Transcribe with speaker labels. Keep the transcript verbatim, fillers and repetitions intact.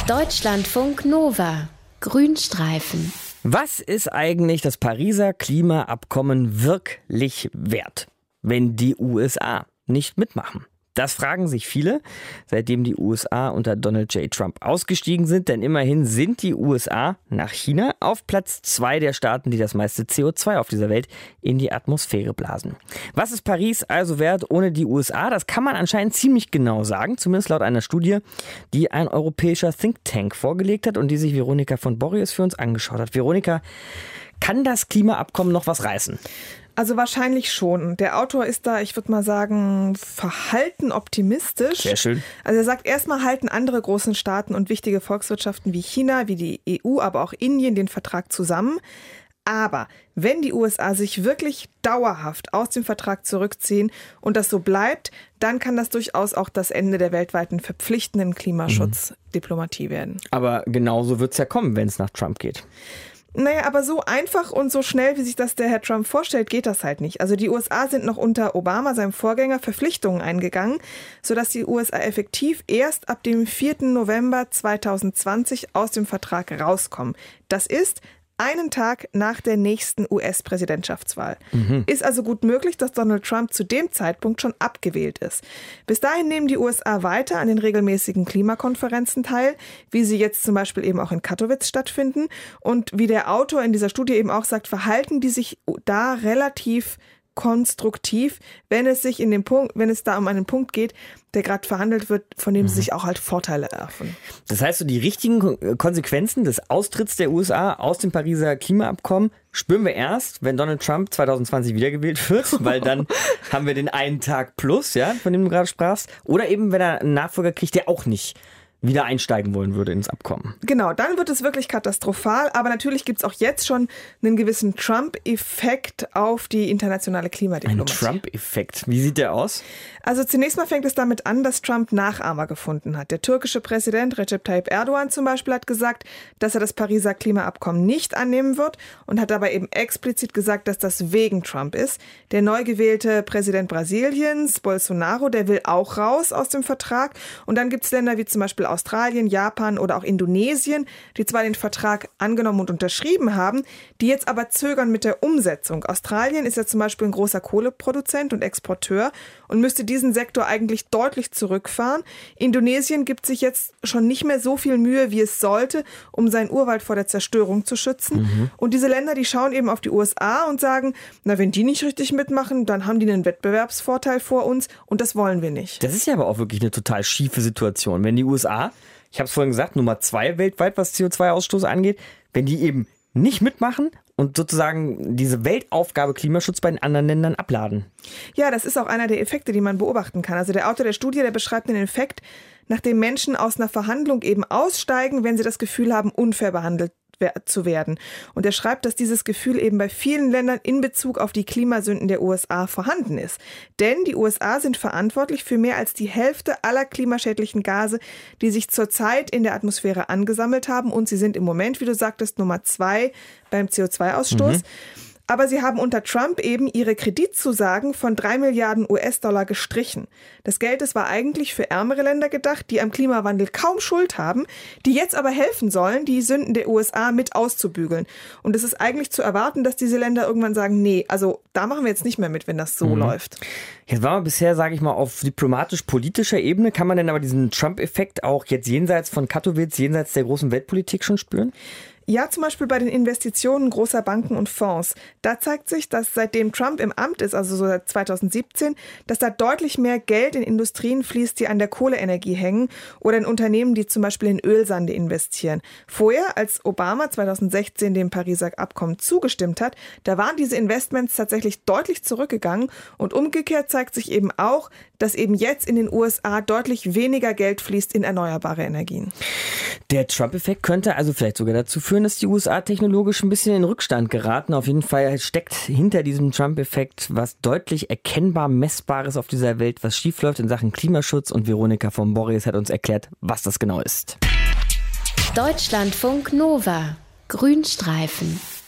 Speaker 1: Deutschlandfunk Nova. Grünstreifen.
Speaker 2: Was ist eigentlich das Pariser Klimaabkommen wirklich wert, wenn die U S A nicht mitmachen? Das fragen sich viele, seitdem die U S A unter Donald J. Trump ausgestiegen sind. Denn immerhin sind die U S A nach China auf Platz zwei der Staaten, die das meiste C O zwei auf dieser Welt in die Atmosphäre blasen. Was ist Paris also wert ohne die U S A? Das kann man anscheinend ziemlich genau sagen, zumindest laut einer Studie, die ein europäischer Think Tank vorgelegt hat und die sich Veronika von Borries für uns angeschaut hat. Veronika, kann das Klimaabkommen noch was reißen?
Speaker 3: Also wahrscheinlich schon. Der Autor ist da, ich würde mal sagen, verhalten optimistisch.
Speaker 2: Sehr schön.
Speaker 3: Also er sagt, erstmal halten andere große Staaten und wichtige Volkswirtschaften wie China, wie die E U, aber auch Indien den Vertrag zusammen. Aber wenn die U S A sich wirklich dauerhaft aus dem Vertrag zurückziehen und das so bleibt, dann kann das durchaus auch das Ende der weltweiten verpflichtenden Klimaschutzdiplomatie mhm. werden.
Speaker 2: Aber genauso wird es ja kommen, wenn es nach Trump geht.
Speaker 3: Naja, aber so einfach und so schnell, wie sich das der Herr Trump vorstellt, geht das halt nicht. Also die U S A sind noch unter Obama, seinem Vorgänger, Verpflichtungen eingegangen, sodass die U S A effektiv erst ab dem vierten November zweitausendzwanzig aus dem Vertrag rauskommen. Das ist einen Tag nach der nächsten U S-Präsidentschaftswahl. Mhm. Ist also gut möglich, dass Donald Trump zu dem Zeitpunkt schon abgewählt ist. Bis dahin nehmen die U S A weiter an den regelmäßigen Klimakonferenzen teil, wie sie jetzt zum Beispiel eben auch in Katowice stattfinden. Und wie der Autor in dieser Studie eben auch sagt, verhalten die sich da relativ konstruktiv, wenn es sich in dem Punkt, wenn es da um einen Punkt geht, der gerade verhandelt wird, von dem mhm. sie sich auch halt Vorteile erhoffen.
Speaker 2: Das heißt, so die richtigen Konsequenzen des Austritts der U S A aus dem Pariser Klimaabkommen spüren wir erst, wenn Donald Trump zweitausendzwanzig wiedergewählt wird, weil dann haben wir den einen Tag plus, ja, von dem du gerade sprachst, oder eben wenn er einen Nachfolger kriegt, der auch nicht wieder einsteigen wollen würde ins Abkommen.
Speaker 3: Genau, dann wird es wirklich katastrophal. Aber natürlich gibt es auch jetzt schon einen gewissen Trump-Effekt auf die internationale Klimadiplomatie.
Speaker 2: Ein Trump-Effekt? Wie sieht der aus?
Speaker 3: Also zunächst mal fängt es damit an, dass Trump Nachahmer gefunden hat. Der türkische Präsident Recep Tayyip Erdogan zum Beispiel hat gesagt, dass er das Pariser Klimaabkommen nicht annehmen wird und hat dabei eben explizit gesagt, dass das wegen Trump ist. Der neu gewählte Präsident Brasiliens, Bolsonaro, der will auch raus aus dem Vertrag. Und dann gibt es Länder wie zum Beispiel Australien, Japan oder auch Indonesien, die zwar den Vertrag angenommen und unterschrieben haben, die jetzt aber zögern mit der Umsetzung. Australien ist ja zum Beispiel ein großer Kohleproduzent und Exporteur und müsste diesen Sektor eigentlich deutlich zurückfahren. Indonesien gibt sich jetzt schon nicht mehr so viel Mühe, wie es sollte, um seinen Urwald vor der Zerstörung zu schützen. Mhm. Und diese Länder, die schauen eben auf die U S A und sagen, na, wenn die nicht richtig mitmachen, dann haben die einen Wettbewerbsvorteil vor uns und das wollen wir nicht.
Speaker 2: Das ist ja aber auch wirklich eine total schiefe Situation. Wenn die U S A, ich habe es vorhin gesagt, Nummer zwei weltweit, was C O zwei Ausstoß angeht, wenn die eben nicht mitmachen und sozusagen diese Weltaufgabe Klimaschutz bei den anderen Ländern abladen.
Speaker 3: Ja, das ist auch einer der Effekte, die man beobachten kann. Also der Autor der Studie, der beschreibt den Effekt, nachdem Menschen aus einer Verhandlung eben aussteigen, wenn sie das Gefühl haben, unfair behandelt zu werden. Und er schreibt, dass dieses Gefühl eben bei vielen Ländern in Bezug auf die Klimasünden der U S A vorhanden ist. Denn die U S A sind verantwortlich für mehr als die Hälfte aller klimaschädlichen Gase, die sich zurzeit in der Atmosphäre angesammelt haben. Und sie sind im Moment, wie du sagtest, Nummer zwei beim C O zwei Ausstoß. Mhm. Aber sie haben unter Trump eben ihre Kreditzusagen von drei Milliarden U S-Dollar gestrichen. Das Geld, das war eigentlich für ärmere Länder gedacht, die am Klimawandel kaum Schuld haben, die jetzt aber helfen sollen, die Sünden der U S A mit auszubügeln. Und es ist eigentlich zu erwarten, dass diese Länder irgendwann sagen, nee, also da machen wir jetzt nicht mehr mit, wenn das so mhm. läuft.
Speaker 2: Jetzt waren wir bisher, sage ich mal, auf diplomatisch-politischer Ebene. Kann man denn aber diesen Trump-Effekt auch jetzt jenseits von Katowice, jenseits der großen Weltpolitik schon spüren?
Speaker 3: Ja, zum Beispiel bei den Investitionen großer Banken und Fonds. Da zeigt sich, dass seitdem Trump im Amt ist, also so seit zweitausendsiebzehn, dass da deutlich mehr Geld in Industrien fließt, die an der Kohleenergie hängen oder in Unternehmen, die zum Beispiel in Ölsande investieren. Vorher, als Obama zweitausendsechzehn dem Pariser Abkommen zugestimmt hat, da waren diese Investments tatsächlich deutlich zurückgegangen und umgekehrt zeigt sich eben auch, dass eben jetzt in den U S A deutlich weniger Geld fließt in erneuerbare Energien.
Speaker 2: Der Trump-Effekt könnte also vielleicht sogar dazu führen, dass die U S A technologisch ein bisschen in Rückstand geraten. Auf jeden Fall steckt hinter diesem Trump-Effekt was deutlich erkennbar Messbares auf dieser Welt, was schiefläuft in Sachen Klimaschutz. Und Veronika von Borries hat uns erklärt, was das genau ist.
Speaker 1: Deutschlandfunk Nova. Grünstreifen.